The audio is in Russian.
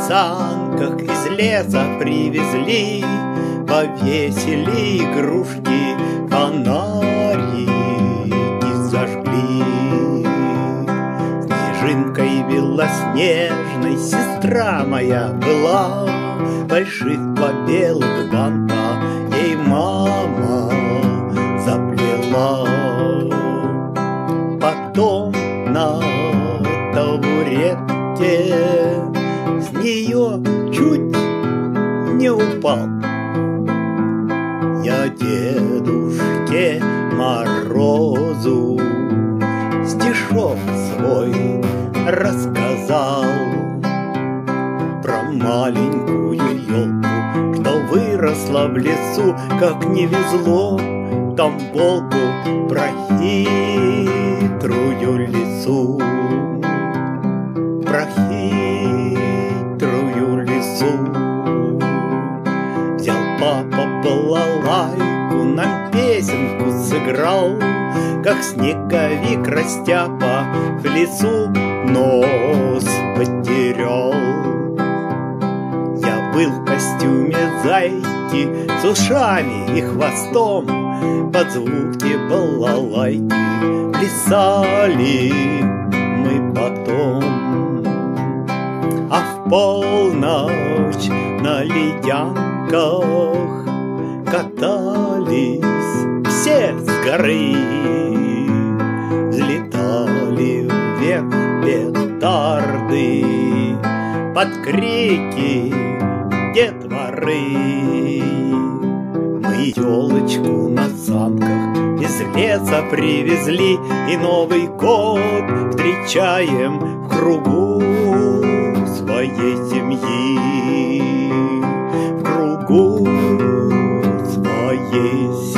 санках из леса привезли, повесили игрушки, фонарики зажгли. Снежинкой белоснежной сестра моя была, больших два белых банта ей мама заплела. Потом на табуретке с нее чуть не упал. Я Дедушке Морозу стишок свой рассказал про маленькую елку, что выросла в лесу, как не везло там волку про хитрую лису. Про хитрую лису. Взял папа балалайку, нам песенку сыграл, как снеговик растяпа в лесу нос потерял. Я был в костюме зайки с ушами и хвостом, под звуки балалайки плясали мы потом. А в полночь на ледянках катались все с горы, взлетали вверх петарды под крики детворы. Мы елочку на санках из леса привезли, и Новый год встречаем в кругу своей семьи, в кругу своей семьи.